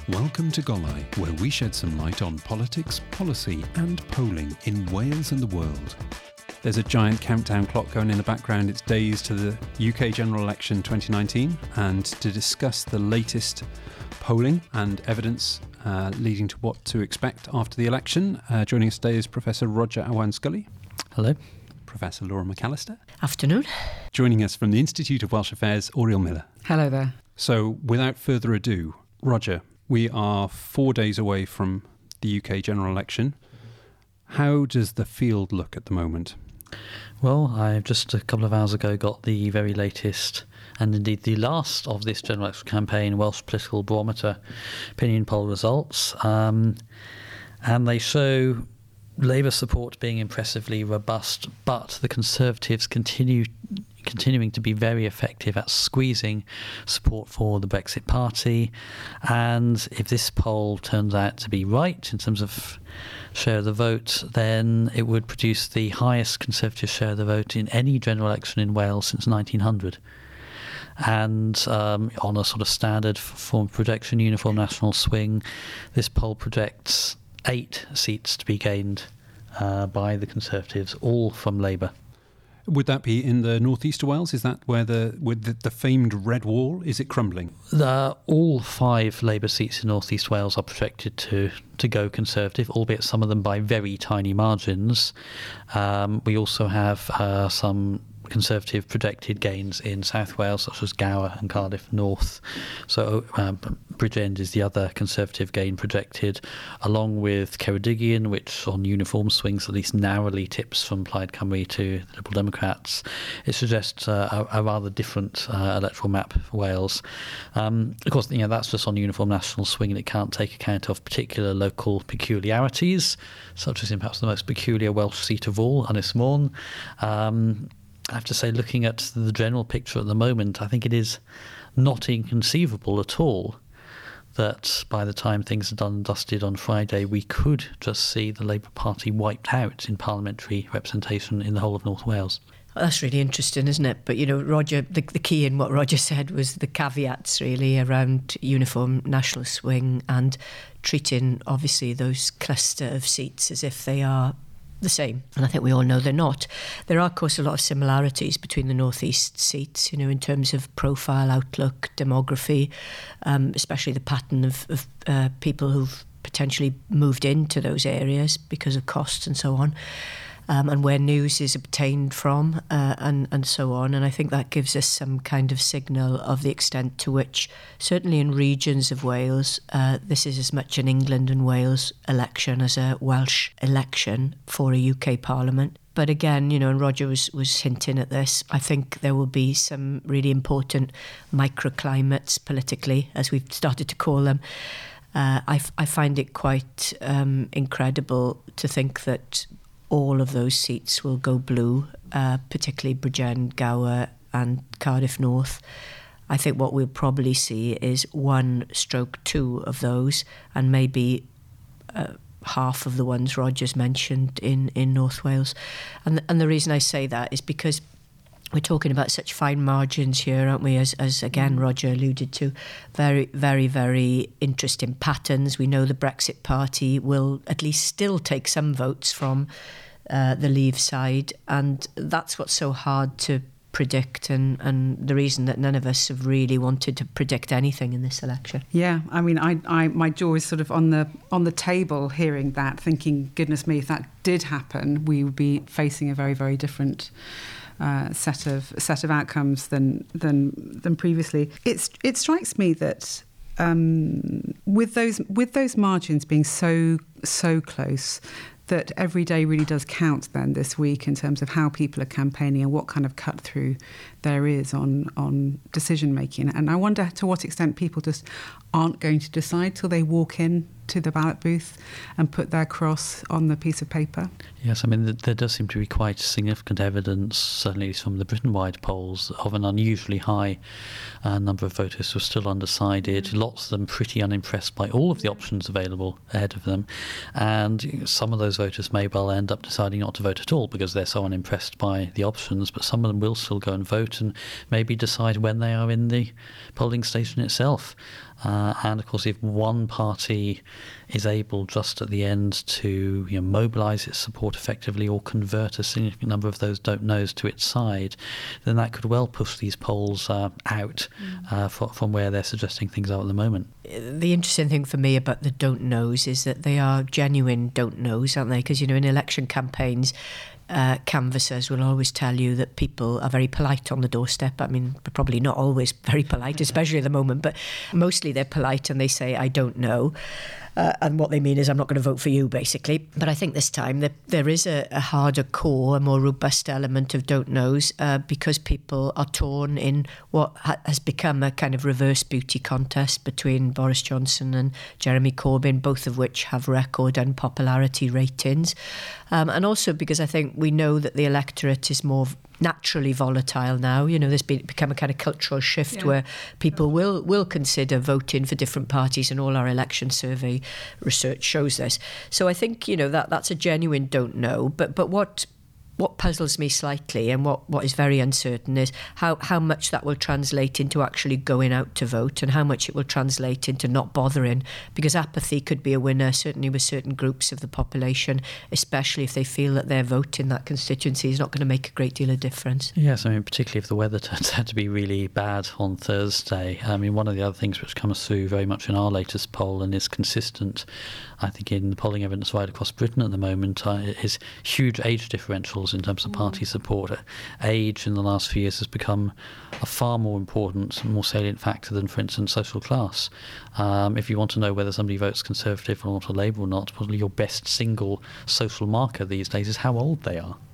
Welcome to Golai, where we shed some light on politics, policy and polling in Wales and the world. There's a giant countdown clock going in the background. It's days to the UK general election 2019, and to discuss the latest polling and evidence leading to what to expect after the election, joining us today is Professor Roger Owen-Scully. Hello. Professor Laura McAllister. Afternoon. Joining us from the Institute of Welsh Affairs, Oriel Miller. Hello there. So, without further ado, Roger, we are 4 days away from the UK general election. How does the field look at the moment? Well, I just a couple of hours ago got the very latest, and indeed the last of this general election campaign, Welsh Political Barometer opinion poll results. And they show Labour support being impressively robust, but the Conservatives continuing to be very effective at squeezing support for the Brexit Party. And if this poll turns out to be right in terms of share of the vote, then it would produce the highest Conservative share of the vote in any general election in Wales since 1900. And on a sort of standard form of projection, uniform national swing, this poll projects 8 seats to be gained by the Conservatives, all from Labour. Would that be in the northeast of Wales? Is that where the famed Red Wall, is it crumbling? All 5 Labour seats in northeast Wales are projected to go Conservative, albeit some of them by very tiny margins. We also have some Conservative projected gains in South Wales, such as Gower and Cardiff North. So Bridgend is the other Conservative gain projected, along with Ceredigion, which on uniform swings at least narrowly tips from Plaid Cymru to the Liberal Democrats. It suggests a rather different electoral map for Wales. Of course, that's just on uniform national swing, and it can't take account of particular local peculiarities, such as in perhaps the most peculiar Welsh seat of all, Ynys Môn. I have to say, looking at the general picture at the moment, I think it is not inconceivable at all that by the time things are done and dusted on Friday, we could just see the Labour Party wiped out in parliamentary representation in the whole of North Wales. Well, that's really interesting, isn't it? But, Roger, the key in what Roger said was the caveats, really, around uniform national swing and treating, obviously, those cluster of seats as if they are the same, and I think we all know they're not. There are, of course, a lot of similarities between the northeast seats, in terms of profile, outlook, demography, especially the pattern of people who've potentially moved into those areas because of costs and so on, and where news is obtained from, and so on. And I think that gives us some kind of signal of the extent to which, certainly in regions of Wales, this is as much an England and Wales election as a Welsh election for a UK Parliament. But again, and Roger was hinting at this, I think there will be some really important microclimates politically, as we've started to call them. I find it quite incredible to think that all of those seats will go blue, particularly Bridgend, Gower and Cardiff North. I think what we'll probably see is 1/2 of those, and maybe half of the ones Roger's mentioned in North Wales. And the reason I say that is because we're talking about such fine margins here, aren't we? As again, Roger alluded to, very, very, very interesting patterns. We know the Brexit Party will at least still take some votes from the Leave side, and that's what's so hard to predict, and the reason that none of us have really wanted to predict anything in this election. Yeah, I mean, I my jaw is sort of on the table hearing that, thinking, goodness me, if that did happen, we would be facing a very, very different set of outcomes than previously. It strikes me that with those margins being so close, that every day really does count then this week in terms of how people are campaigning and what kind of cut through there is on decision making. And I wonder to what extent people just aren't going to decide till they walk in to the ballot booth and put their cross on the piece of paper. Yes, I mean, there does seem to be quite significant evidence, certainly from the Britain-wide polls, of an unusually high number of voters who are still undecided, lots of them pretty unimpressed by all of the options available ahead of them. And some of those voters may well end up deciding not to vote at all because they're so unimpressed by the options, but some of them will still go and vote and maybe decide when they are in the polling station itself. And of course, if one party is able just at the end to mobilise its support effectively or convert a significant number of those don't knows to its side, then that could well push these polls out from where they're suggesting things are at the moment. The interesting thing for me about the don't knows is that they are genuine don't knows, aren't they? Because, in election campaigns, canvassers will always tell you that people are very polite on the doorstep. I mean, probably not always very polite, especially at the moment, but mostly they're polite and they say, I don't know. And what they mean is, I'm not going to vote for you, basically. But I think this time there is a harder core, a more robust element of don't knows, because people are torn in what has become a kind of reverse beauty contest between Boris Johnson and Jeremy Corbyn, both of which have record unpopularity ratings. And also because I think we know that the electorate is more naturally volatile now. There's become a kind of cultural shift where people will consider voting for different parties, and all our election survey research shows this. So I think that's a genuine don't know. But what puzzles me slightly, and what is very uncertain, is how much that will translate into actually going out to vote, and how much it will translate into not bothering, because apathy could be a winner, certainly with certain groups of the population, especially if they feel that their vote in that constituency is not going to make a great deal of difference. Yes, I mean, particularly if the weather turns out to be really bad on Thursday. I mean, one of the other things which comes through very much in our latest poll and is consistent, I think, in the polling evidence right across Britain at the moment, is huge age differentials in terms of party support. Age in the last few years has become a far more important, more salient factor than, for instance, social class. If you want to know whether somebody votes Conservative or not, or Labour or not, probably your best single social marker these days is how old they are.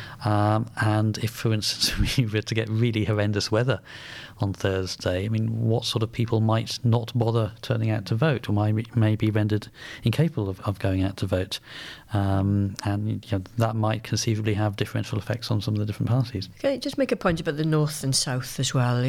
And if, for instance, we were to get really horrendous weather on Thursday, I mean, what sort of people might not bother turning out to vote, or may be rendered incapable of going out to vote? And that might conceivably have differential effects on some of the different parties. Can I just make a point about the North and South as well?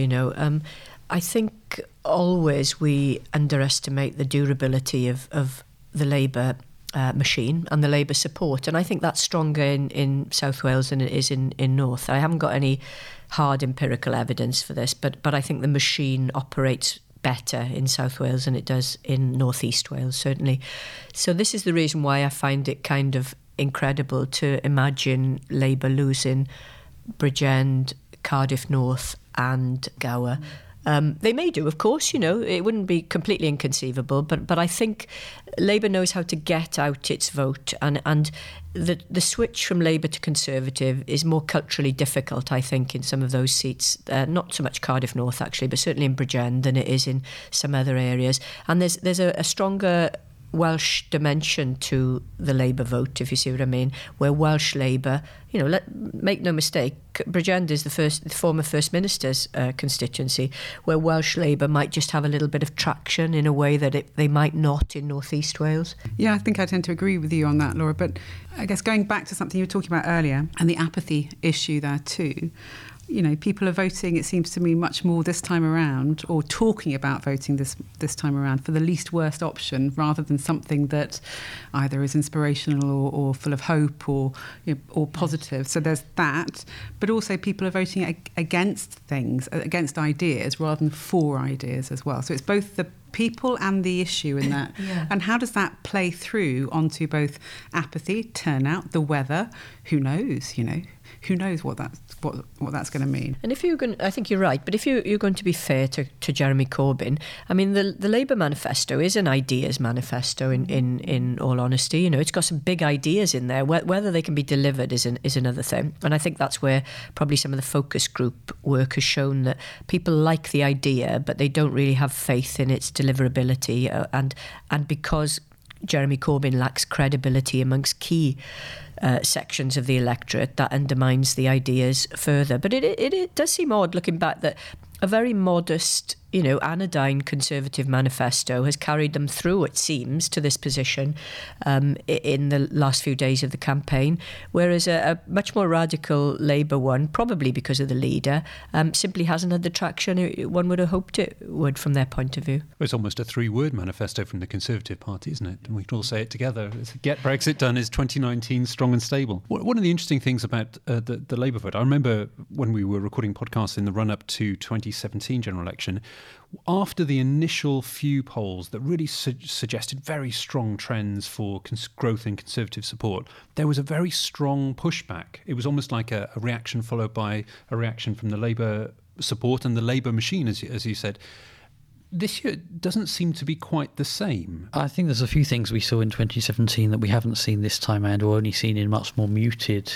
I think always we underestimate the durability of the Labour machine and the Labour support, and I think that's stronger in South Wales than it is in North. I haven't got any hard empirical evidence for this, but I think the machine operates better in South Wales than it does in North East Wales, certainly. So this is the reason why I find it kind of incredible to imagine Labour losing Bridgend, Cardiff North and Gower. They may do, of course, it wouldn't be completely inconceivable, but I think Labour knows how to get out its vote, and the switch from Labour to Conservative is more culturally difficult, I think, in some of those seats. Not so much Cardiff North, actually, but certainly in Bridgend than it is in some other areas. And there's a stronger Welsh dimension to the Labour vote, if you see what I mean, where Welsh Labour, make no mistake, Bridgend is the former First Minister's constituency, where Welsh Labour might just have a little bit of traction in a way that they might not in North East Wales. Yeah, I think I tend to agree with you on that, Laura, but I guess going back to something you were talking about earlier, and the apathy issue there too, people are voting, it seems to me, much more this time around, or talking about voting this time around for the least worst option, rather than something that either is inspirational or full of hope or positive. So there's that, but also people are voting against things, against ideas, rather than for ideas as well. So it's both the people and the issue in that. Yeah. And how does that play through onto both apathy, turnout, the weather? Who knows, Who knows what that's going to mean? And if you're going, I think you're right. But if you're going to be fair to Jeremy Corbyn, I mean, the Labour manifesto is an ideas manifesto. In all honesty, it's got some big ideas in there. Whether they can be delivered is another thing. And I think that's where probably some of the focus group work has shown that people like the idea, but they don't really have faith in its deliverability. And because Jeremy Corbyn lacks credibility amongst key sections of the electorate, that undermines the ideas further. But it does seem odd, looking back, that a very modest, anodyne Conservative manifesto has carried them through, it seems, to this position in the last few days of the campaign, whereas a much more radical Labour one, probably because of the leader, simply hasn't had the traction one would have hoped it would from their point of view. Well, it's almost a 3-word manifesto from the Conservative Party, isn't it? And we can all say it together. Get Brexit done is 2019 strong and stable. One of the interesting things about the Labour vote, I remember when we were recording podcasts in the run-up to 2017 general election, after the initial few polls that really suggested very strong trends for growth in Conservative support, there was a very strong pushback. It was almost like a reaction followed by a reaction from the Labour support and the Labour machine, as you said. This year doesn't seem to be quite the same. I think there's a few things we saw in 2017 that we haven't seen this time around, or only seen in much more muted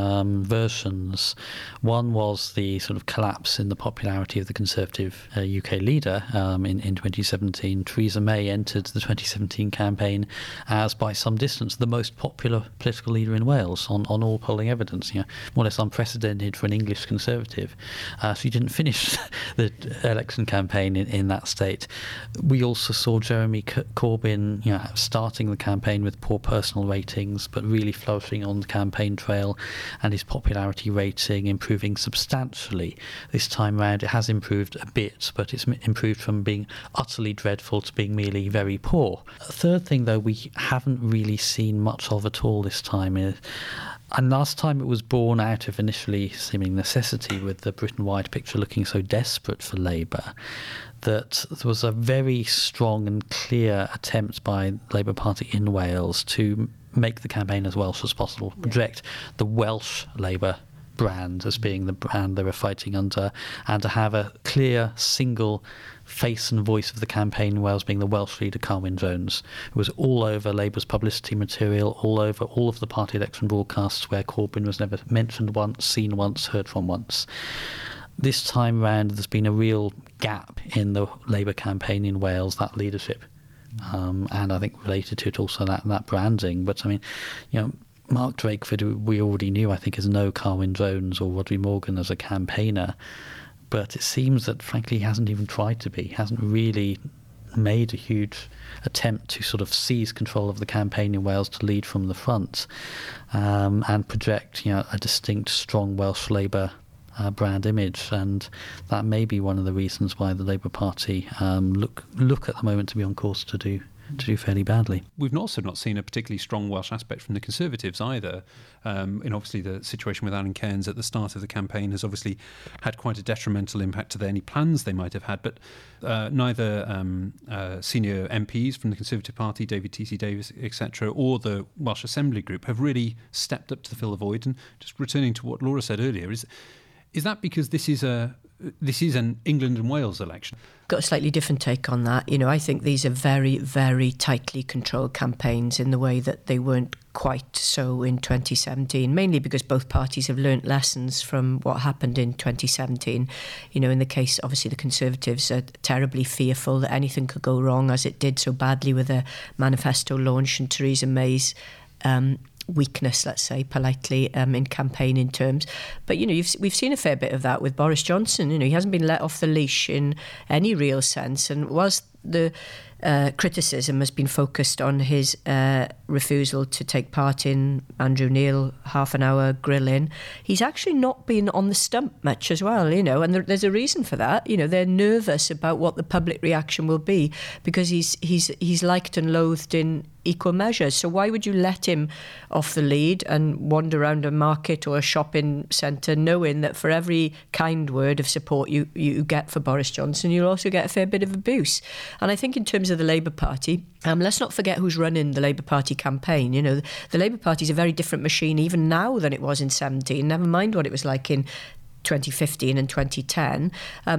versions. One was the sort of collapse in the popularity of the Conservative UK leader in 2017. Theresa May entered the 2017 campaign as, by some distance, the most popular political leader in Wales on all polling evidence. More or less unprecedented for an English Conservative. She didn't finish the election campaign in that state. We also saw Jeremy Corbyn starting the campaign with poor personal ratings, but really flourishing on the campaign trail, and his popularity rating improving substantially. This time round it has improved a bit, but it's improved from being utterly dreadful to being merely very poor. A third thing, though, we haven't really seen much of at all this time is, and last time it was born out of initially seeming necessity, with the Britain-wide picture looking so desperate for Labour, that there was a very strong and clear attempt by the Labour Party in Wales to make the campaign as Welsh as possible, project the Welsh Labour brand as being the brand they were fighting under, and to have a clear single face and voice of the campaign in Wales being the Welsh leader Carwyn Jones, who was all over Labour's publicity material, all over all of the party election broadcasts where Corbyn was never mentioned once, seen once, heard from once. This time round there's been a real gap in the Labour campaign in Wales, that leadership, and I think related to it also that branding. But I mean, Mark Drakeford, we already knew, I think, as no Carwyn Jones or Rhodri Morgan as a campaigner, but it seems that frankly he hasn't even tried to be, hasn't really made a huge attempt to sort of seize control of the campaign in Wales, to lead from the front, and project a distinct, strong Welsh Labour brand image. And that may be one of the reasons why the Labour Party look at the moment to be on course to do fairly badly. We've also not seen a particularly strong Welsh aspect from the Conservatives either. And obviously the situation with Alan Cairns at the start of the campaign has obviously had quite a detrimental impact to any plans they might have had. But neither senior MPs from the Conservative Party, David T.C. Davis, etc., or the Welsh Assembly Group have really stepped up to fill the void. And just returning to what Laura said earlier, is that because this is an England and Wales election? Got a slightly different take on that. I think these are very, very tightly controlled campaigns in the way that they weren't quite so in 2017, mainly because both parties have learnt lessons from what happened in 2017. In the case, obviously, the Conservatives are terribly fearful that anything could go wrong, as it did so badly with a manifesto launch and Theresa May's weakness, let's say politely, in campaigning terms. But we've seen a fair bit of that with Boris Johnson. He hasn't been let off the leash in any real sense, and whilst the criticism has been focused on his refusal to take part in Andrew Neil half-an-hour grill-in, he's actually not been on the stump much as well, and there's a reason for that. They're nervous about what the public reaction will be, because he's liked and loathed in equal measure. So why would you let him off the lead and wander around a market or a shopping centre knowing that for every kind word of support you get for Boris Johnson, you'll also get a fair bit of abuse? And I think in terms of the Labour Party, let's not forget who's running the Labour Party campaign. The Labour Party is a very different machine even now than it was in 2017, never mind what it was like in 2015 and 2010.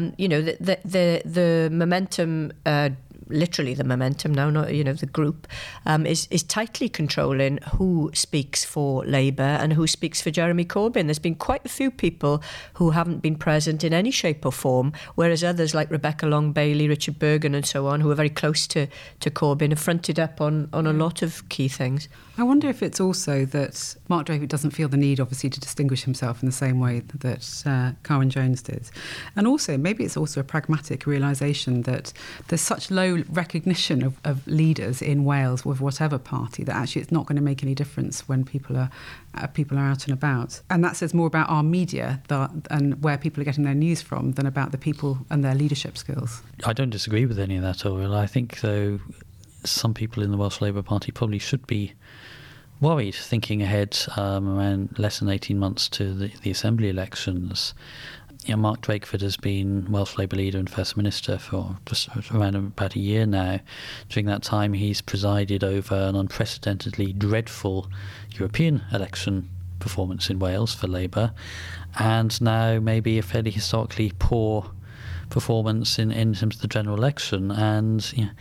The momentum, literally the momentum now, not the group, is tightly controlling who speaks for Labour and who speaks for Jeremy Corbyn. There's been quite a few people who haven't been present in any shape or form, whereas others like Rebecca Long-Bailey, Richard Bergen and so on, who are very close to Corbyn, have fronted up on a lot of key things. I wonder if it's also that Mark Drakeford doesn't feel the need, obviously, to distinguish himself in the same way that Carwyn Jones did. And also, maybe it's also a pragmatic realisation that there's such low recognition of leaders in Wales with whatever party that actually it's not going to make any difference when people are out and about. And that says more about our media and where people are getting their news from than about the people and their leadership skills. I don't disagree with any of that, Oriel. I think, though, some people in the Welsh Labour Party probably should be worried, thinking ahead around less than 18 months to the Assembly elections. Mark Drakeford has been Welsh Labour leader and First Minister for just around about a year now. During that time, he's presided over an unprecedentedly dreadful European election performance in Wales for Labour, and now maybe a fairly historically poor performance in terms of the general election. And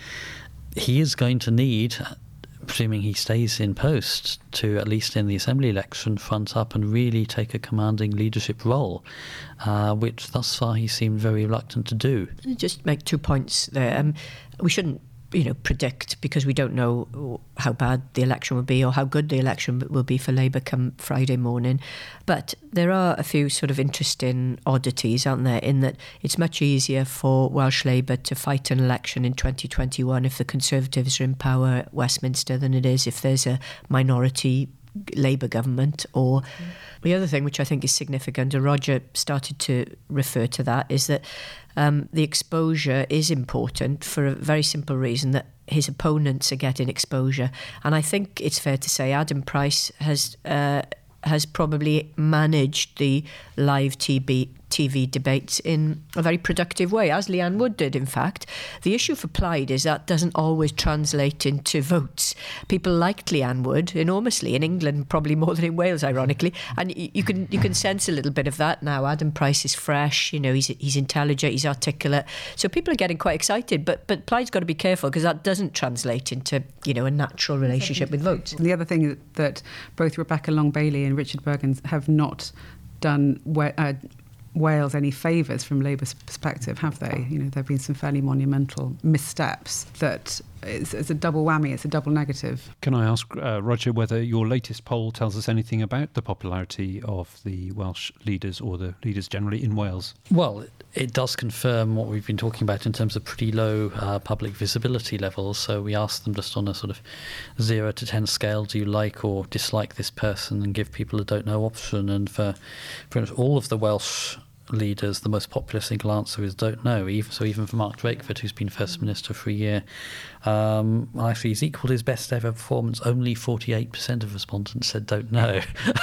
he is going to need, presuming he stays in post, to at least in the Assembly election front up and really take a commanding leadership role, which thus far he seemed very reluctant to do. Just make 2 points there. We shouldn't predict, because we don't know how bad the election will be or how good the election will be for Labour come Friday morning. But there are a few sort of interesting oddities, aren't there, in that it's much easier for Welsh Labour to fight an election in 2021 if the Conservatives are in power at Westminster than it is if there's a minority Labour government. Or the other thing which I think is significant, and Roger started to refer to that, is that the exposure is important for a very simple reason, that his opponents are getting exposure. And I think it's fair to say Adam Price has probably managed the live TV debates in a very productive way, as Leanne Wood did, in fact. The issue for Plaid is that doesn't always translate into votes. People liked Leanne Wood enormously, in England probably more than in Wales, ironically, and you can sense a little bit of that now. Adam Price is fresh, he's intelligent, he's articulate, so people are getting quite excited, but Plaid's got to be careful, because that doesn't translate into a natural relationship with votes. The other thing that both Rebecca Long-Bailey and Richard Bergen have not done Wales any favours from Labour's perspective, have they? There have been some fairly monumental missteps that it's a double whammy, it's a double negative. Can I ask, Roger, whether your latest poll tells us anything about the popularity of the Welsh leaders, or the leaders generally in Wales? Well, it does confirm what we've been talking about in terms of pretty low public visibility levels. So we asked them just on a sort of 0 to 10 scale, do you like or dislike this person, and give people a don't know option. And for pretty much all of the Welsh leaders, the most popular single answer is don't know. Even for Mark Drakeford, who's been First Minister for a year, actually he's equalled his best ever performance. Only 48% of respondents said don't know.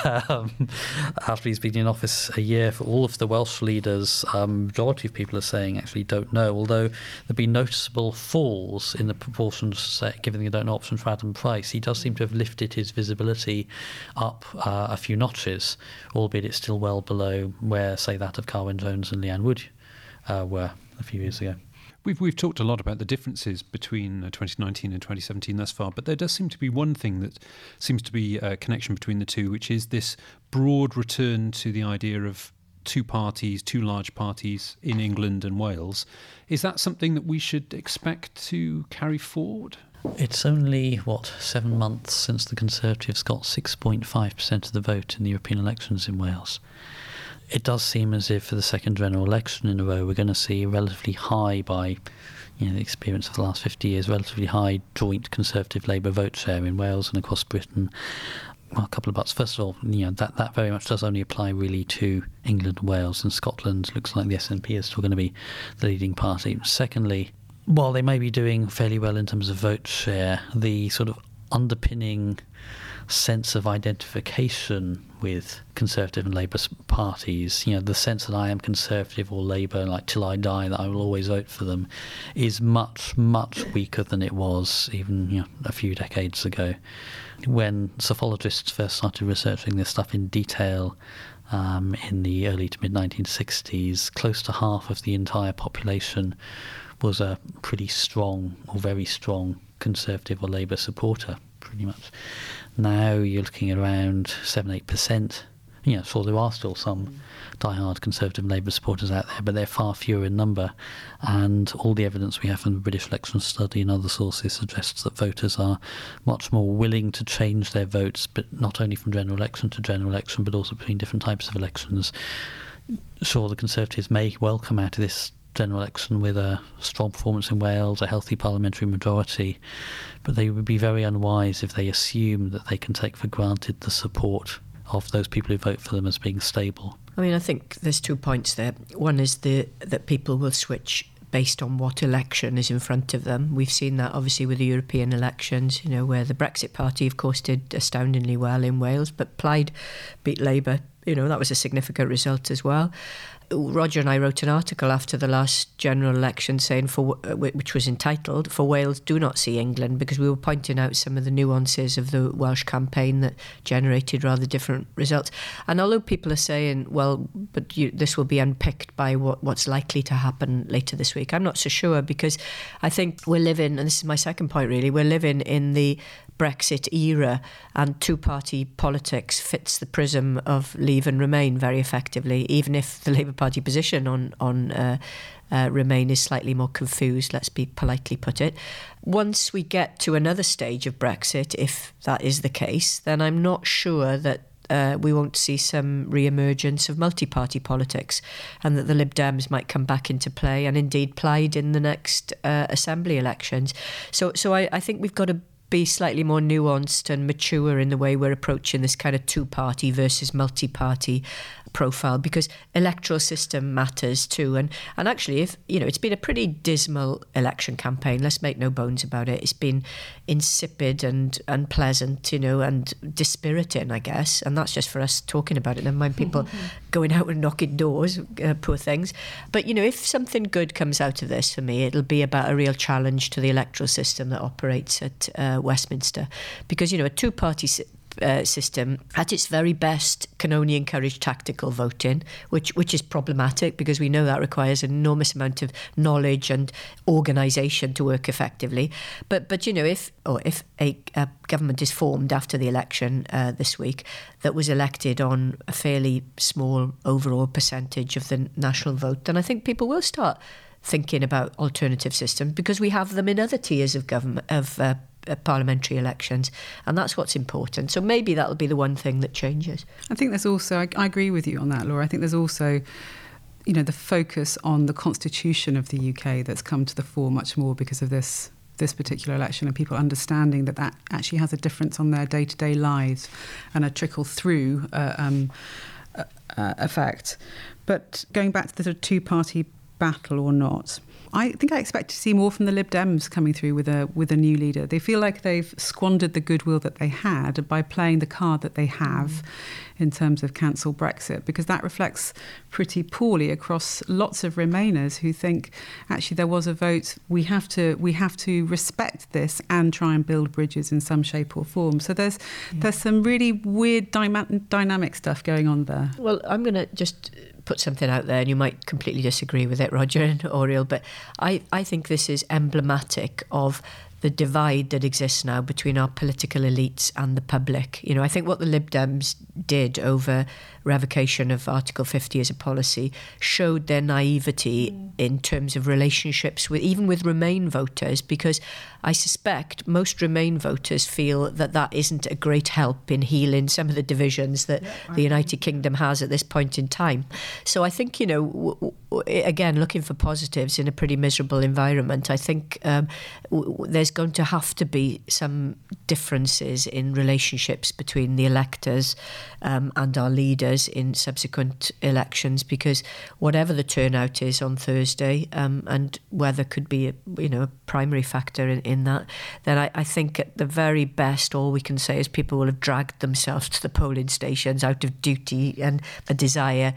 After he's been in office a year, for all of the Welsh leaders, majority of people are saying actually don't know, although there've been noticeable falls in the proportions given the don't know option for Adam Price. He does seem to have lifted his visibility up a few notches, albeit it's still well below where, say, that of Carwyn Jones and Leanne Wood were a few years ago. We've talked a lot about the differences between 2019 and 2017 thus far, but there does seem to be one thing that seems to be a connection between the two, which is this broad return to the idea of two large parties in England and Wales. Is that something that we should expect to carry forward? It's only, 7 months since the Conservatives got 6.5% of the vote in the European elections in Wales. It does seem as if for the second general election in a row we're going to see relatively high, by the experience of the last 50 years, relatively high joint Conservative Labour vote share in Wales and across Britain. Well, a couple of buts. First of all, that very much does only apply really to England and Wales, and Scotland looks like the SNP is still going to be the leading party. Secondly, while they may be doing fairly well in terms of vote share, the sort of underpinning sense of identification with Conservative and Labour parties, the sense that I am Conservative or Labour, like till I die, that I will always vote for them, is much, much weaker than it was even a few decades ago. When psephologists first started researching this stuff in detail in the early to mid-1960s, close to half of the entire population was a pretty strong or very strong Conservative or Labour supporter, pretty much. Now you're looking at around 7-8%. So there are still some die-hard Conservative and Labour supporters out there, but they're far fewer in number. And all the evidence we have from the British Election Study and other sources suggests that voters are much more willing to change their votes, but not only from general election to general election, but also between different types of elections. Sure, the Conservatives may well come out of this general election with a strong performance in Wales, a healthy parliamentary majority, but they would be very unwise if they assume that they can take for granted the support of those people who vote for them as being stable. I think there's 2 points there. One is that people will switch based on what election is in front of them. We've seen that obviously with the European elections, where the Brexit Party, of course, did astoundingly well in Wales, but Plaid beat Labour. That was a significant result as well. Roger and I wrote an article after the last general election saying, which was entitled, "For Wales Do Not See England," because we were pointing out some of the nuances of the Welsh campaign that generated rather different results. And although people are saying, well, but this will be unpicked by what's likely to happen later this week, I'm not so sure, because I think we're living, and this is my second point really, we're living in the Brexit era, and two-party politics fits the prism of Leave and Remain very effectively, even if the Labour Party position on Remain is slightly more confused, let's be politely put it. Once we get to another stage of Brexit, if that is the case, then I'm not sure that we won't see some re-emergence of multi-party politics, and that the Lib Dems might come back into play, and indeed played in the next Assembly elections. So I think we've got to be slightly more nuanced and mature in the way we're approaching this kind of two-party versus multi-party profile, because electoral system matters too. And actually, if it's been a pretty dismal election campaign, let's make no bones about it. It's been insipid and unpleasant, and dispiriting, I guess. And that's just for us talking about it. Never mind people going out and knocking doors, poor things. But if something good comes out of this, for me, it'll be about a real challenge to the electoral system that operates at Westminster, because a two-party system at its very best can only encourage tactical voting, which is problematic, because we know that requires an enormous amount of knowledge and organisation to work effectively. But if a government is formed after the election this week that was elected on a fairly small overall percentage of the national vote, then I think people will start thinking about alternative systems, because we have them in other tiers of government parliamentary elections, and that's what's important. So maybe that'll be the one thing that changes. I think there's also, I agree with you on that, Laura. I think there's also, the focus on the constitution of the UK that's come to the fore much more because of this particular election, and people understanding that actually has a difference on their day-to-day lives and a trickle-through effect. But going back to the sort of two-party battle or not, I think I expect to see more from the Lib Dems coming through with a new leader. They feel like they've squandered the goodwill that they had by playing the card that they have in terms of cancel Brexit, because that reflects pretty poorly across lots of Remainers who think actually there was a vote. We have to respect this and try and build bridges in some shape or form. So there's some really weird dynamic stuff going on there. Well, I'm going to just put something out there, and you might completely disagree with it, Roger and Oriel, but I think this is emblematic of the divide that exists now between our political elites and the public. I think what the Lib Dems did over revocation of Article 50 as a policy showed their naivety in terms of relationships even with Remain voters, because I suspect most Remain voters feel that isn't a great help in healing some of the divisions that the United Kingdom has at this point in time. So I think, again, looking for positives in a pretty miserable environment, I think there's going to have to be some differences in relationships between the electors and our leaders in subsequent elections, because whatever the turnout is on Thursday, and weather could be a primary factor in that, then I think at the very best all we can say is people will have dragged themselves to the polling stations out of duty and a desire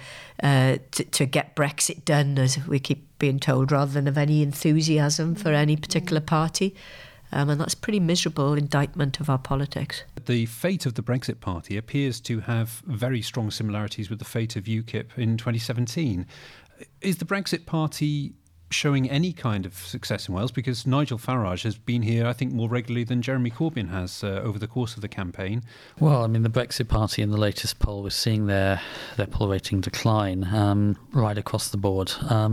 to get Brexit done, as we keep being told, rather than of any enthusiasm for any particular party. And that's a pretty miserable indictment of our politics. The fate of the Brexit Party appears to have very strong similarities with the fate of UKIP in 2017. Is the Brexit Party showing any kind of success in Wales? Because Nigel Farage has been here, I think, more regularly than Jeremy Corbyn has over the course of the campaign. Well, the Brexit Party in the latest poll was seeing their poll rating decline right across the board.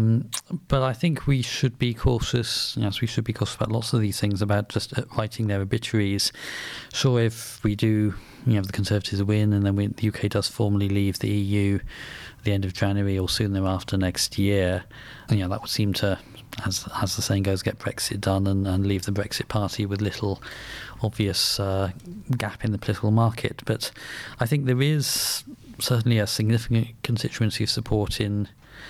But I think we should be cautious. Yes, we should be cautious about lots of these things, about just writing their obituaries. Sure, if we do, the Conservatives win and then the UK does formally leave the EU at the end of January or soon thereafter next year, that would seem to, as the saying goes, get Brexit done and leave the Brexit Party with little obvious gap in the political market. But I think there is certainly a significant constituency of support in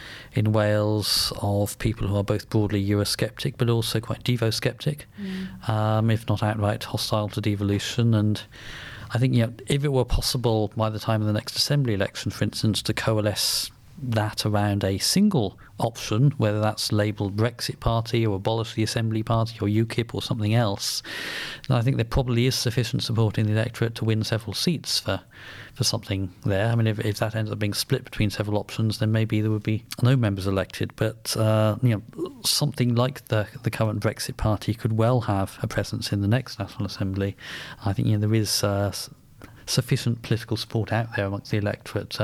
Wales of people who are both broadly Eurosceptic but also quite Devo-sceptic, if not outright hostile to devolution. And I think if it were possible by the time of the next Assembly election, for instance, to coalesce that around a single option, whether that's labelled Brexit Party or Abolish the Assembly Party or UKIP or something else, then I think there probably is sufficient support in the electorate to win several seats for something there. I mean, if that ends up being split between several options, then maybe there would be no members elected. But something like the current Brexit Party could well have a presence in the next National Assembly. I think there is sufficient political support out there amongst the electorate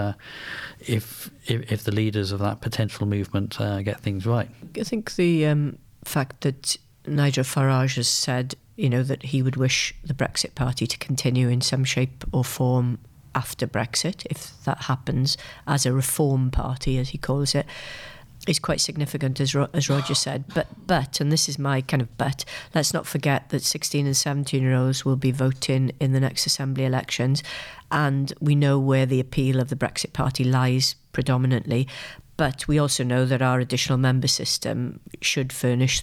if the leaders of that potential movement get things right. I think the fact that Nigel Farage has said, that he would wish the Brexit Party to continue in some shape or form after Brexit, if that happens, as a reform party, as he calls it, is quite significant, as Roger said. But, and this is my kind of but, let's not forget that 16 and 17-year-olds will be voting in the next Assembly elections, and we know where the appeal of the Brexit Party lies predominantly. But we also know that our additional member system should furnish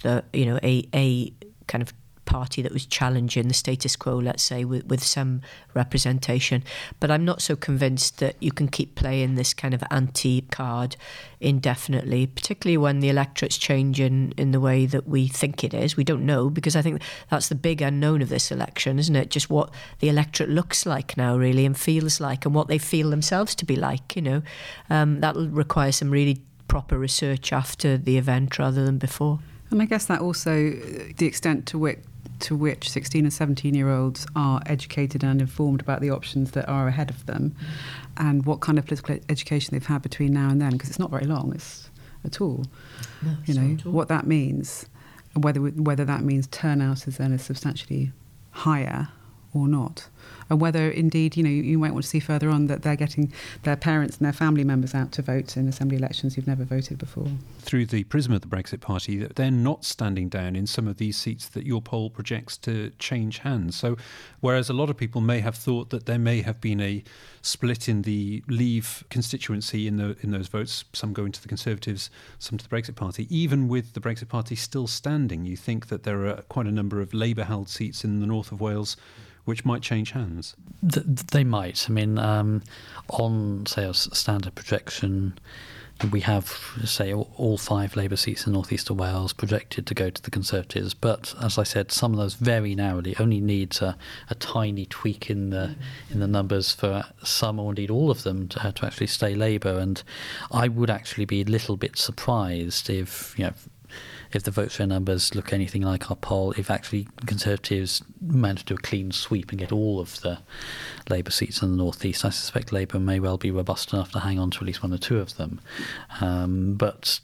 a kind of party that was challenging the status quo, let's say, with some representation. But I'm not so convinced that you can keep playing this kind of anti-card indefinitely, particularly when the electorate's changing in the way that we think it is. We don't know, because I think that's the big unknown of this election, isn't it? Just what the electorate looks like now, really, and feels like, and what they feel themselves to be like, That'll require some really proper research after the event rather than before. And I guess that also, the extent to which 16 and 17-year-olds are educated and informed about the options that are ahead of them, and what kind of political education they've had between now and then, because it's not very long at all. No, what that means, and whether that means turnout is then substantially higher or not, and whether indeed you might want to see further on that they're getting their parents and their family members out to vote in Assembly elections who've never voted before. Through the prism of the Brexit Party, that they're not standing down in some of these seats that your poll projects to change hands. So whereas a lot of people may have thought that there may have been a split in the Leave constituency in those votes, some going to the Conservatives, some to the Brexit Party, even with the Brexit Party still standing, you think that there are quite a number of Labour-held seats in the north of Wales which might change hands? They might. I mean, on, say, a standard projection, we have, say, all 5 Labour seats in North East of Wales projected to go to the Conservatives. But, as I said, some of those very narrowly only needs a tiny tweak in the numbers for some, or indeed all of them, to actually stay Labour. And I would actually be a little bit surprised if the vote share numbers look anything like our poll, if actually Conservatives manage to do a clean sweep and get all of the Labour seats in the North East. I suspect Labour may well be robust enough to hang on to at least 1 or 2 of them. But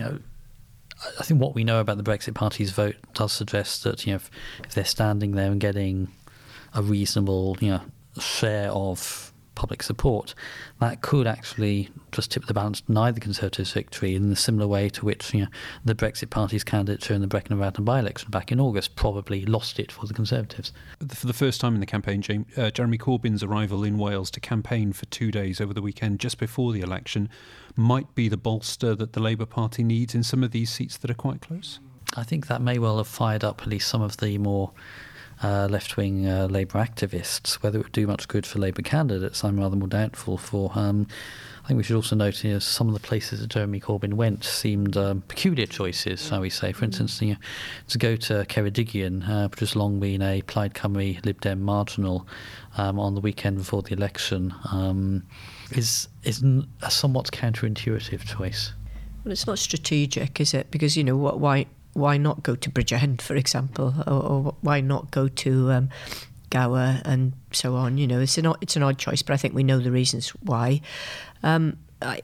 I think what we know about the Brexit Party's vote does suggest that if they're standing there and getting a reasonable share of public support, that could actually just tip the balance, deny the Conservatives victory in the similar way to which the Brexit Party's candidature in the Brecon and Radnor by-election back in August probably lost it for the Conservatives. For the first time in the campaign, Jeremy Corbyn's arrival in Wales to campaign for 2 days over the weekend just before the election might be the bolster that the Labour Party needs in some of these seats that are quite close. I think that may well have fired up at least some of the more left-wing Labour activists. Whether it would do much good for Labour candidates, I'm rather more doubtful for. I think we should also note some of the places that Jeremy Corbyn went seemed peculiar choices, shall we say. For instance, to go to Ceredigion, which has long been a Plaid Cymru Lib Dem marginal, on the weekend before the election, is a somewhat counterintuitive choice. Well, it's not strategic, is it? Because, why not go to Bridgend, for example, or why not go to Gower and so on? It's an odd choice, but I think we know the reasons why. I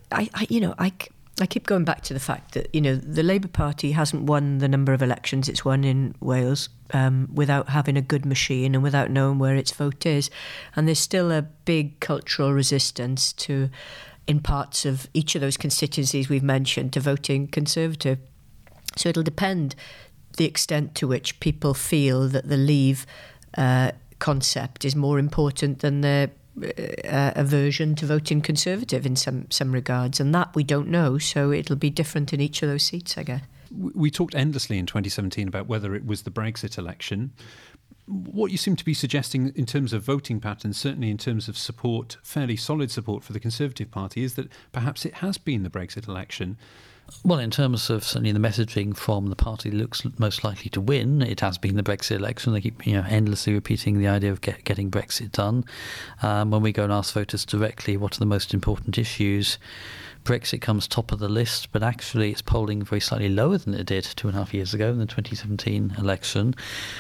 keep going back to the fact that the Labour Party hasn't won the number of elections it's won in Wales without having a good machine and without knowing where its vote is, and there's still a big cultural resistance in parts of each of those constituencies we've mentioned to voting Conservative. So it'll depend the extent to which people feel that the Leave concept is more important than their aversion to voting Conservative in some regards, and that we don't know, so it'll be different in each of those seats, I guess. We talked endlessly in 2017 about whether it was the Brexit election. what you seem to be suggesting in terms of voting patterns, certainly in terms of support, fairly solid support for the Conservative Party, is that perhaps it has been the Brexit election. Well, in terms of certainly the messaging from the party that looks most likely to win, it has been the Brexit election. They keep endlessly repeating the idea of getting Brexit done. When we go and ask voters directly what are the most important issues, Brexit comes top of the list, but actually it's polling very slightly lower than it did 2.5 years ago in the 2017 election.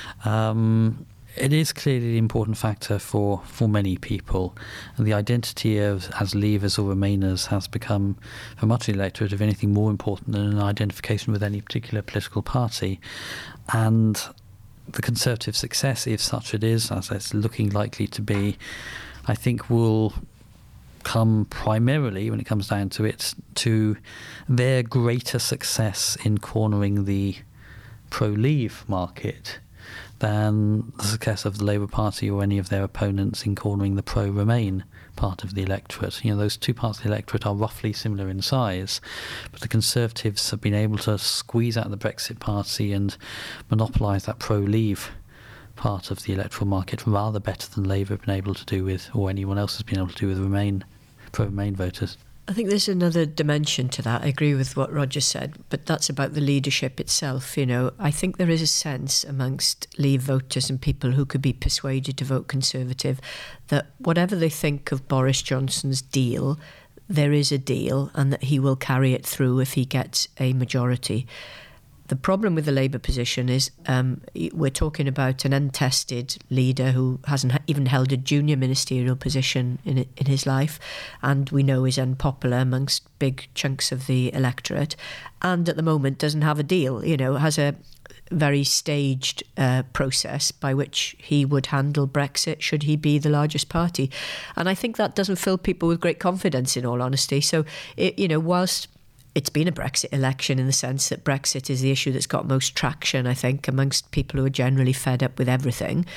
It is clearly an important factor for many people, and the identity of as Leavers or Remainers has become, for much of the electorate, if anything, more important than an identification with any particular political party. And the Conservative success, if such it is, as it's looking likely to be, I think will come primarily, when it comes down to it, to their greater success in cornering the pro-Leave market than the success of the Labour Party or any of their opponents in cornering the pro-Remain part of the electorate. Those two parts of the electorate are roughly similar in size, but the Conservatives have been able to squeeze out the Brexit Party and monopolise that pro-Leave part of the electoral market rather better than Labour have been able to do with, or anyone else has been able to do with pro-Remain voters. I think there's another dimension to that. I agree with what Roger said, but that's about the leadership itself. I think there is a sense amongst Leave voters and people who could be persuaded to vote Conservative that whatever they think of Boris Johnson's deal, there is a deal and that he will carry it through if he gets a majority. The problem with the Labour position is we're talking about an untested leader who hasn't even held a junior ministerial position in his life, and we know is unpopular amongst big chunks of the electorate, and at the moment doesn't have a deal, has a very staged process by which he would handle Brexit should he be the largest party. And I think that doesn't fill people with great confidence, in all honesty. So, whilst it's been a Brexit election in the sense that Brexit is the issue that's got most traction, I think, amongst people who are generally fed up with everything.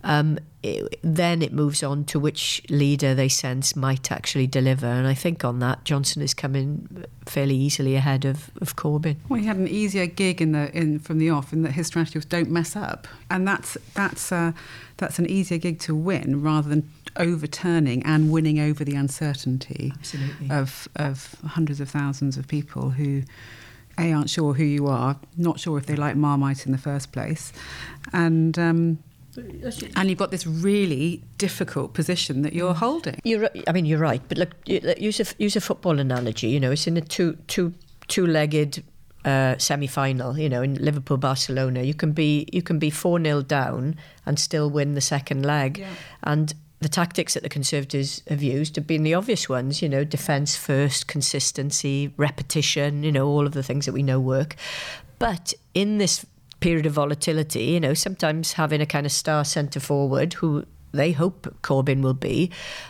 Then it moves on to which leader they sense might actually deliver. And I think on that, Johnson is coming fairly easily ahead of Corbyn. Well, he had an easier gig from the off in that his strategy was don't mess up. And that's an easier gig to win rather than overturning and winning over the uncertainty of hundreds of thousands of people who aren't sure who you are, not sure if they like Marmite in the first place, and you've got this really difficult position that you're holding. You're right, but look, use a football analogy. It's in a two-legged semi-final. In Liverpool-Barcelona, you can be 4-0 down and still win the second leg, and the tactics that the Conservatives have used have been the obvious ones, defence first, consistency, repetition, all of the things that we know work. But in this period of volatility, sometimes having a kind of star centre forward who they hope Corbyn will be,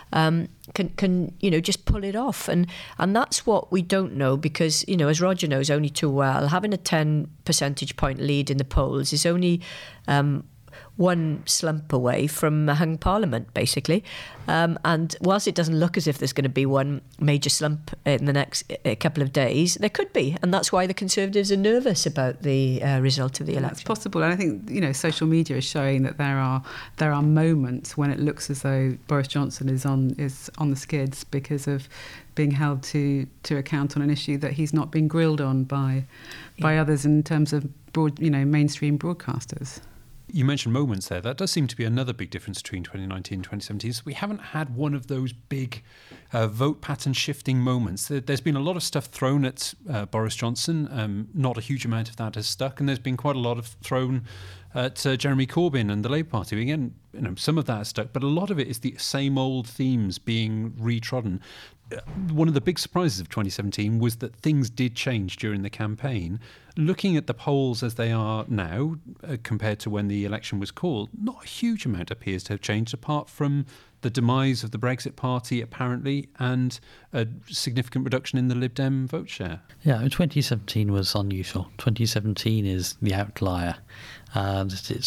can just pull it off. And that's what we don't know because, as Roger knows only too well, having a 10 percentage point lead in the polls is only one slump away from a hung parliament, basically. And whilst it doesn't look as if there's going to be one major slump in the next couple of days, there could be. And that's why the Conservatives are nervous about the result of the election. It's possible. And I think, social media is showing that there are moments when it looks as though Boris Johnson is on the skids because of being held to account on an issue that he's not been grilled on by others in terms of mainstream broadcasters. You mentioned moments there. That does seem to be another big difference between 2019 and 2017. So we haven't had one of those big vote pattern shifting moments. There's been a lot of stuff thrown at Boris Johnson. Not a huge amount of that has stuck. And there's been quite a lot of thrown at Jeremy Corbyn and the Labour Party. Again, some of that has stuck, but a lot of it is the same old themes being retrodden. One of the big surprises of 2017 was that things did change during the campaign. Looking at the polls as they are now, compared to when the election was called, not a huge amount appears to have changed, apart from the demise of the Brexit Party, apparently, and a significant reduction in the Lib Dem vote share. Yeah, 2017 was unusual. 2017 is the outlier. And it's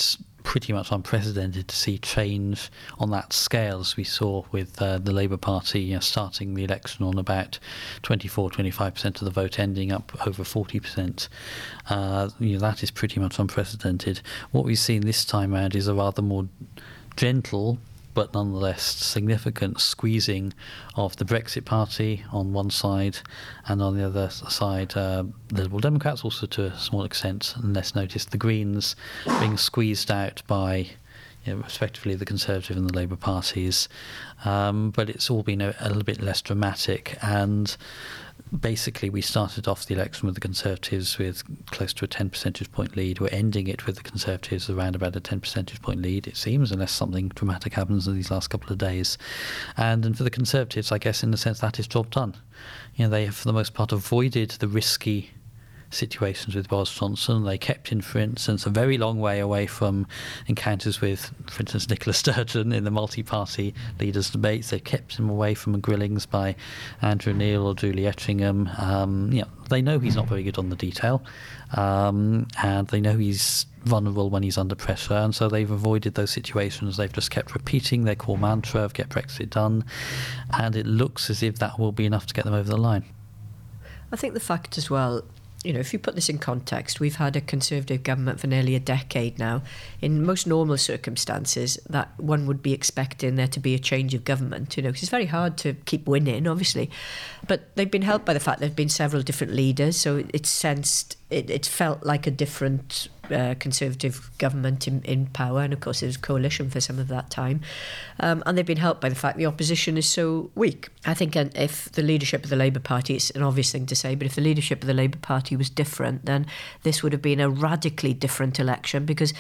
pretty much unprecedented to see change on that scale, as we saw with the Labour Party starting the election on about 24-25% of the vote, ending up over 40%. That is pretty much unprecedented. What we've seen this time around is a rather more gentle but nonetheless significant squeezing of the Brexit Party on one side, and on the other side the Liberal Democrats, also to a small extent and less noticed, the Greens, being squeezed out by respectively the Conservative and the Labour parties. But it's all been a little bit less dramatic, and basically we started off the election with the Conservatives with close to a 10 percentage point lead. We're ending it with the Conservatives around about a 10 percentage point lead, it seems, unless something dramatic happens in these last couple of days. And for the Conservatives, I guess in a sense that is job done. They have for the most part avoided the risky situations with Boris Johnson. They kept him, for instance, a very long way away from encounters with, for instance, Nicola Sturgeon in the multi-party leaders' debates. They kept him away from grillings by Andrew Neil or Julie Etchingham. They know he's not very good on the detail, and they know he's vulnerable when he's under pressure, and so they've avoided those situations. They've just kept repeating their core mantra of get Brexit done, and it looks as if that will be enough to get them over the line. I think the fact as well, if you put this in context, we've had a Conservative government for nearly a decade now. In most normal circumstances, that one would be expecting there to be a change of government, because it's very hard to keep winning, obviously. But they've been helped by the fact there have been several different leaders, so it felt like a different Conservative government in power, and of course there was a coalition for some of that time, and they've been helped by the fact the opposition is so weak. I think if the leadership of the Labour Party, it's an obvious thing to say, but if the leadership of the Labour Party was different, then this would have been a radically different election, because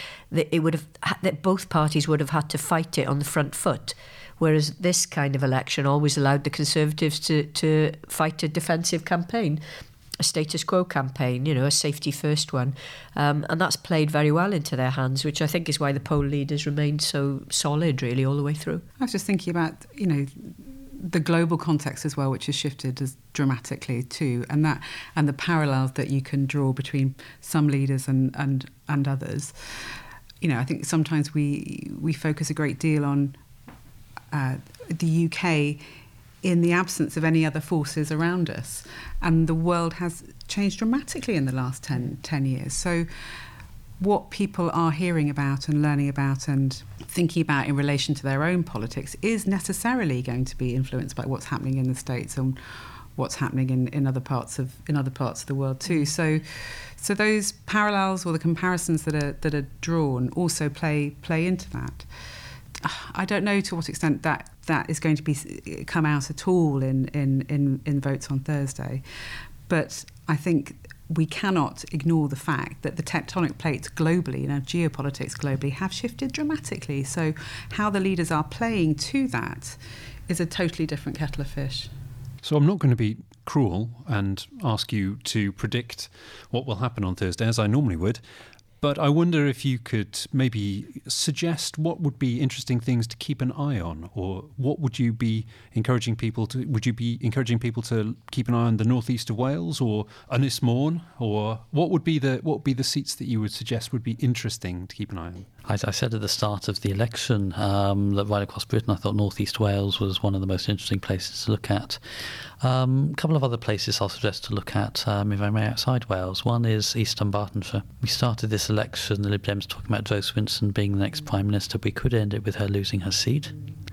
both parties would have had to fight it on the front foot. Whereas this kind of election always allowed the Conservatives to fight a defensive campaign, a status quo campaign, a safety first one. And that's played very well into their hands, which I think is why the poll leaders remained so solid, really, all the way through. I was just thinking about, the global context as well, which has shifted as dramatically too, and the parallels that you can draw between some leaders and others. I think sometimes we focus a great deal on the UK in the absence of any other forces around us. And the world has changed dramatically in the last 10 years. So what people are hearing about and learning about and thinking about in relation to their own politics is necessarily going to be influenced by what's happening in the States and what's happening in other parts of the world too. So those parallels or the comparisons that are drawn also play into that. I don't know to what extent that is going to come out at all in votes on Thursday, but I think we cannot ignore the fact that the tectonic plates globally, geopolitics globally, have shifted dramatically. So how the leaders are playing to that is a totally different kettle of fish. So I'm not going to be cruel and ask you to predict what will happen on Thursday, as I normally would. But I wonder if you could maybe suggest what would be interesting things to keep an eye on, or what would you be encouraging people to? Would you be encouraging people to keep an eye on the northeast of Wales or Ynys Môn, or what would be the seats that you would suggest would be interesting to keep an eye on? I said at the start of the election that right across Britain I thought northeast Wales was one of the most interesting places to look at. A couple of other places I'll suggest to look at, if I may, outside Wales. One is East Dunbartonshire. We started this election, the Lib Dems talking about Jo Swinson being the next Prime Minister. We could end it with her losing her seat.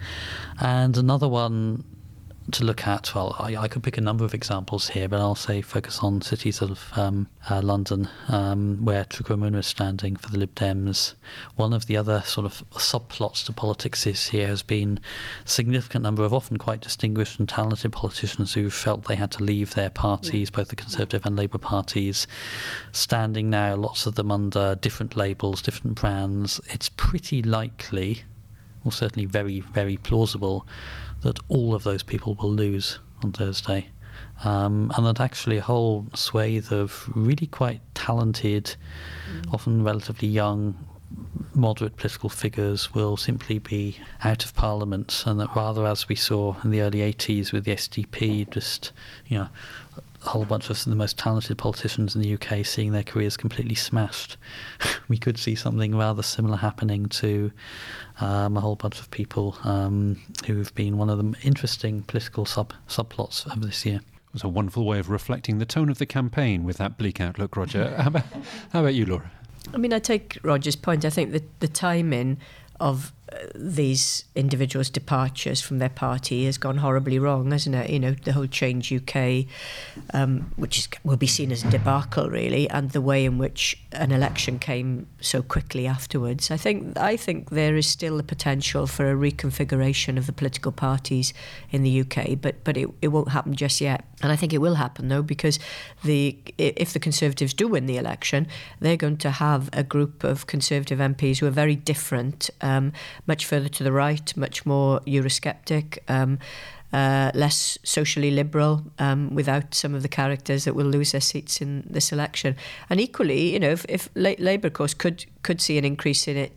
And another one to look at, well, I could pick a number of examples here, but I'll say focus on cities of London, where Tregaron is standing for the Lib Dems. One of the other sort of subplots to politics this year has been a significant number of often quite distinguished and talented politicians who felt they had to leave their parties, both the Conservative and Labour parties, standing now, lots of them under different labels, different brands. It's pretty likely, or certainly very, very plausible, that all of those people will lose on Thursday. And that actually a whole swathe of really quite talented, often relatively young, moderate political figures will simply be out of Parliament, and that rather, as we saw in the early 80s with the SDP, just, a whole bunch of the most talented politicians in the UK seeing their careers completely smashed. We could see something rather similar happening to a whole bunch of people who've been one of the interesting political subplots of this year. It was a wonderful way of reflecting the tone of the campaign with that bleak outlook, Roger. How about you, Laura? I mean, I take Roger's point. I think that the timing of these individuals' departures from their party has gone horribly wrong, hasn't it? You know, the whole Change UK, which will be seen as a debacle, really, and the way in which an election came so quickly afterwards. I think there is still the potential for a reconfiguration of the political parties in the UK, but it won't happen just yet. And I think it will happen, though, because if the Conservatives do win the election, they're going to have a group of Conservative MPs who are very different, much further to the right, much more Eurosceptic, less socially liberal, without some of the characters that will lose their seats in this election. And equally, you know, if Labour, of course, could see an increase in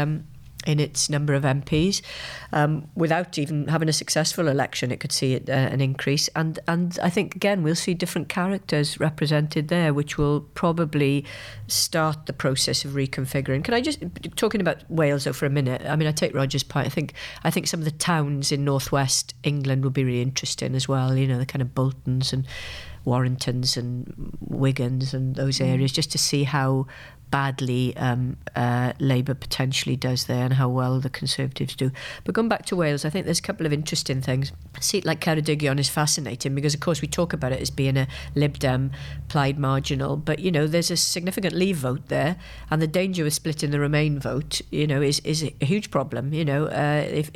its number of MPs, without even having a successful election, it could see an increase. And I think, again, we'll see different characters represented there, which will probably start the process of reconfiguring. Can I just, talking about Wales, though, for a minute, I mean, I take Roger's point. I think some of the towns in northwest England would be really interesting as well, you know, the kind of Boltons and Warringtons and Wigans and those areas, just to see how badly Labour potentially does there and how well the Conservatives do. But going back to Wales, I think there's a couple of interesting things. A seat like Ceredigion is fascinating because, of course, we talk about it as being a Lib Dem Plaid marginal, but, you know, there's a significant Leave vote there, and the danger of splitting the Remain vote, you know, is a huge problem. You know, if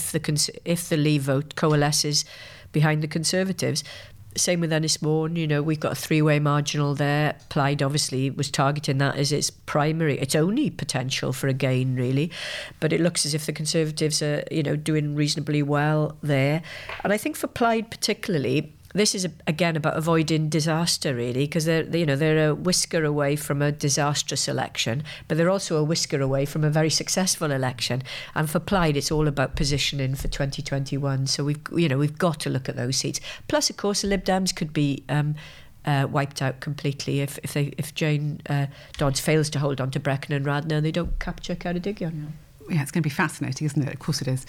the Leave vote coalesces behind the Conservatives. Same with Ynys-Môn, you know, we've got a three-way marginal there. Plaid obviously was targeting that as its only potential for a gain, really. But it looks as if the Conservatives are, you know, doing reasonably well there. And I think for Plaid particularly, this is, again, about avoiding disaster, really, because they're a whisker away from a disastrous election, but they're also a whisker away from a very successful election. And for Plaid, it's all about positioning for 2021. So we've got to look at those seats. Plus, of course, the Lib Dems could be wiped out completely if Jane Dodds fails to hold on to Brecon and Radnor and they don't capture Ceredigion. Yeah, it's going to be fascinating, isn't it? Of course it is.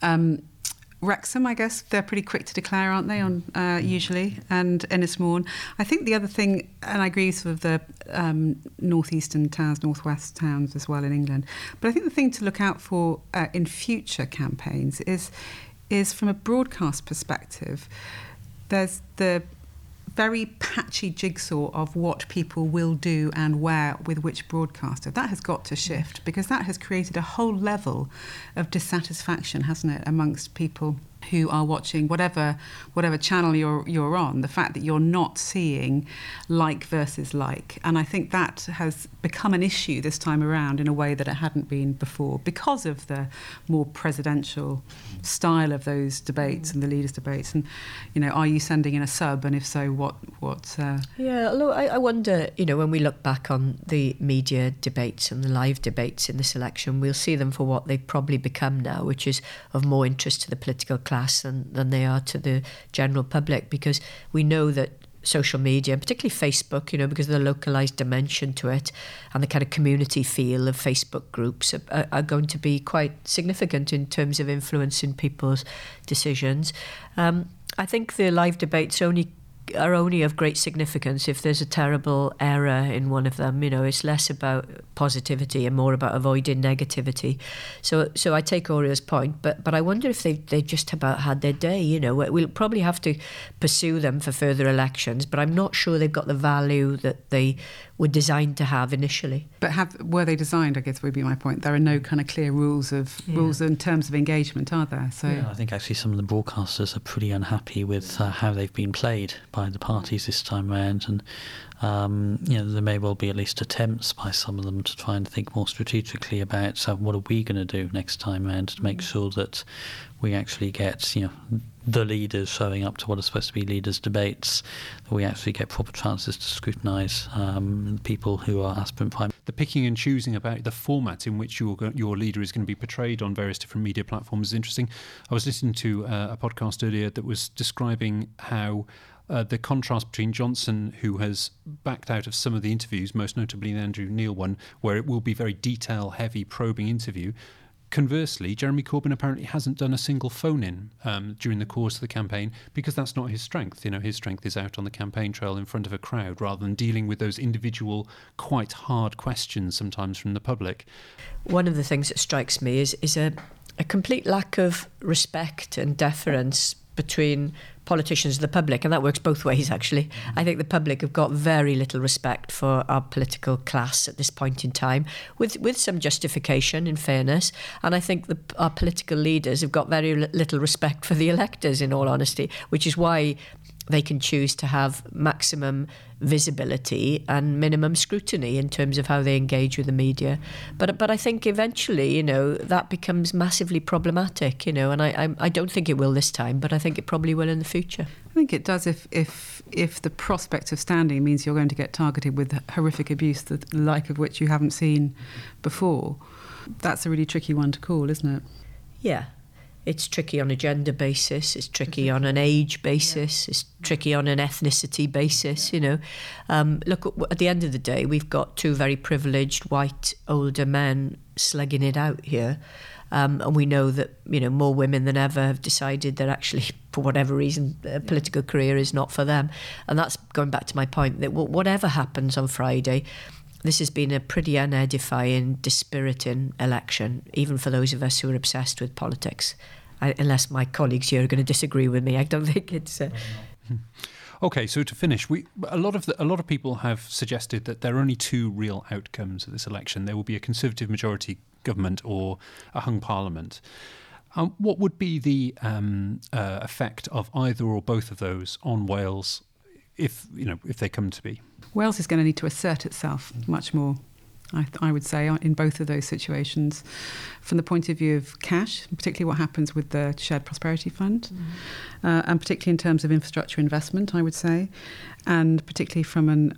Wrexham, I guess, they're pretty quick to declare, aren't they, on usually, and Ynys-Môn. I think the other thing, and I agree sort of the northeastern towns, northwest towns as well in England, but I think the thing to look out for in future campaigns is from a broadcast perspective, there's the very patchy jigsaw of what people will do and where with which broadcaster. That has got to shift because that has created a whole level of dissatisfaction, hasn't it, amongst people who are watching whatever channel you're on, the fact that you're not seeing like versus like. And I think that has become an issue this time around in a way that it hadn't been before because of the more presidential style of those debates and the leaders' debates. And, you know, are you sending in a sub? And if so, what? Yeah, although I wonder, you know, when we look back on the media debates and the live debates in this election, we'll see them for what they've probably become now, which is of more interest to the political class than they are to the general public, because we know that social media, and particularly Facebook, you know, because of the localised dimension to it and the kind of community feel of Facebook groups are going to be quite significant in terms of influencing people's decisions. I think the live debates are only of great significance if there's a terrible error in one of them. You know, it's less about positivity and more about avoiding negativity. So I take Oriel's point, but I wonder if they just about had their day. You know, we'll probably have to pursue them for further elections, but I'm not sure they've got the value that they were designed to have initially. But were they designed, I guess would be my point. There are no kind of clear rules in terms of engagement, are there? So yeah, I think actually some of the broadcasters are pretty unhappy with how they've been played by the parties this time around, and you know, there may well be at least attempts by some of them to try and think more strategically about what are we going to do next time around to make sure that we actually get, you know, the leaders showing up to what are supposed to be leaders' debates, that we actually get proper chances to scrutinise people who are aspirant prime. The picking and choosing about the format in which your leader is going to be portrayed on various different media platforms is interesting. I was listening to a podcast earlier that was describing how the contrast between Johnson, who has backed out of some of the interviews, most notably the Andrew Neil one, where it will be very detail-heavy, probing interview. Conversely, Jeremy Corbyn apparently hasn't done a single phone-in during the course of the campaign, because that's not his strength. You know, his strength is out on the campaign trail in front of a crowd, rather than dealing with those individual, quite hard questions sometimes from the public. One of the things that strikes me is a complete lack of respect and deference between politicians and the public, and that works both ways, actually. I think the public have got very little respect for our political class at this point in time, with some justification, in fairness, and I think our political leaders have got very little respect for the electors, in all honesty, which is why they can choose to have maximum visibility and minimum scrutiny in terms of how they engage with the media. But I think eventually, you know, that becomes massively problematic, you know, and I don't think it will this time, but I think it probably will in the future. I think it does if the prospect of standing means you're going to get targeted with horrific abuse, the like of which you haven't seen before. That's a really tricky one to call, isn't it? Yeah. It's tricky on a gender basis, it's tricky on an age basis, it's tricky on an ethnicity basis, you know. Look, at the end of the day, we've got two very privileged white older men slugging it out here. And we know that, you know, more women than ever have decided that actually, for whatever reason, a political career is not for them. And that's going back to my point that whatever happens on Friday, this has been a pretty unedifying, dispiriting election, even for those of us who are obsessed with politics. Unless my colleagues here are going to disagree with me, I don't think it's... Okay, so to finish, a lot of people have suggested that there are only two real outcomes of this election. There will be a Conservative majority government or a hung parliament. What would be the effect of either or both of those on Wales, if they come to be? Wales is going to need to assert itself much more, I would say, in both of those situations. From the point of view of cash, particularly what happens with the Shared Prosperity Fund, and particularly in terms of infrastructure investment, I would say, and particularly from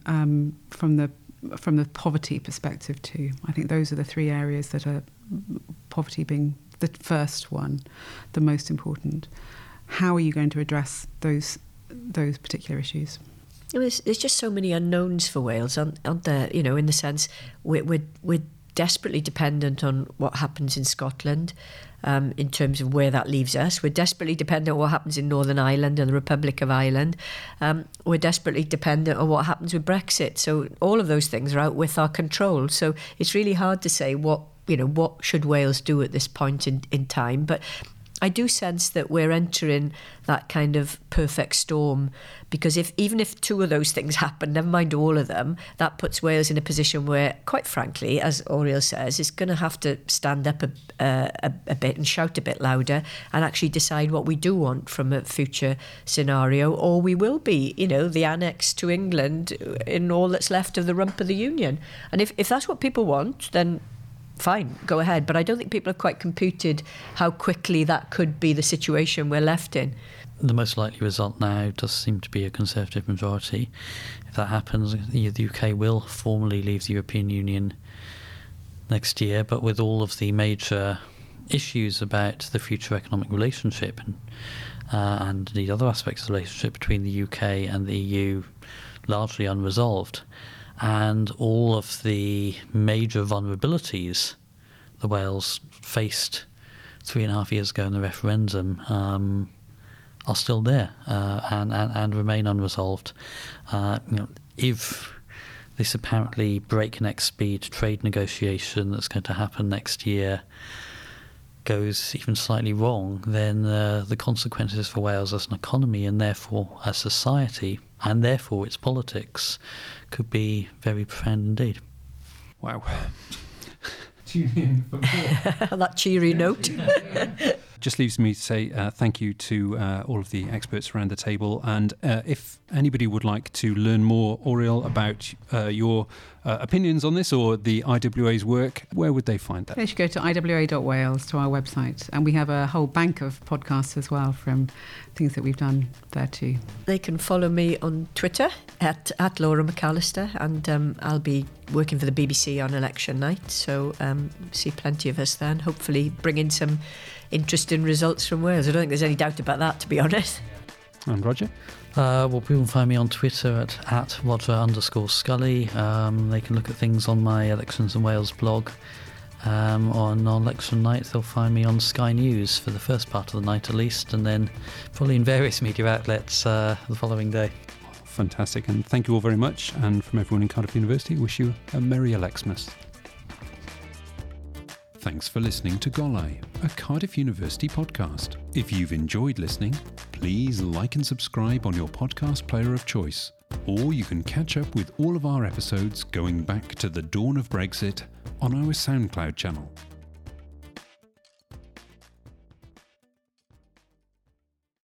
the poverty perspective too. I think those are the three areas that are, poverty being the first one, the most important. How are you going to address those particular issues? There's just so many unknowns for Wales, aren't there? You know, in the sense we're desperately dependent on what happens in Scotland, in terms of where that leaves us. We're desperately dependent on what happens in Northern Ireland and the Republic of Ireland. We're desperately dependent on what happens with Brexit. So all of those things are out with our control. So it's really hard to say what should Wales do at this point in time. But I do sense that we're entering that kind of perfect storm, because even if two of those things happen, never mind all of them, that puts Wales in a position where, quite frankly, as Oriel says, it's going to have to stand up a bit and shout a bit louder and actually decide what we do want from a future scenario, or we will be, the annex to England in all that's left of the rump of the Union. And if that's what people want, then fine, go ahead. But I don't think people have quite computed how quickly that could be the situation we're left in. The most likely result now does seem to be a Conservative majority. If that happens, the UK will formally leave the European Union next year, but with all of the major issues about the future economic relationship and indeed other aspects of the relationship between the UK and the EU largely unresolved, and all of the major vulnerabilities that Wales faced 3.5 years ago in the referendum are still there and remain unresolved. If this apparently breakneck speed trade negotiation that's going to happen next year goes even slightly wrong, then the consequences for Wales as an economy and therefore as society and therefore its politics could be very profound indeed. Wow. Tune in for more. On that cheery note. Just leaves me to say thank you to all of the experts around the table. And if anybody would like to learn more, Oriel, about your opinions on this or the IWA's work, where would they find that? They should go to iwa.wales, to our website. And we have a whole bank of podcasts as well from things that we've done there too. They can follow me on Twitter at Laura McAllister, and I'll be working for the BBC on election night. So see plenty of us then, hopefully bring in some interesting results from Wales. I don't think there's any doubt about that, to be honest. And Roger? Well, people can find me on Twitter at Roger_Scully. They can look at things on my Elections in Wales blog. On election night, they'll find me on Sky News for the first part of the night at least, and then probably in various media outlets the following day. Fantastic, and thank you all very much. And from everyone in Cardiff University, wish you a Merry Alexmas. Thanks for listening to Golai, a Cardiff University podcast. If you've enjoyed listening, please like and subscribe on your podcast player of choice. Or you can catch up with all of our episodes going back to the dawn of Brexit on our SoundCloud channel.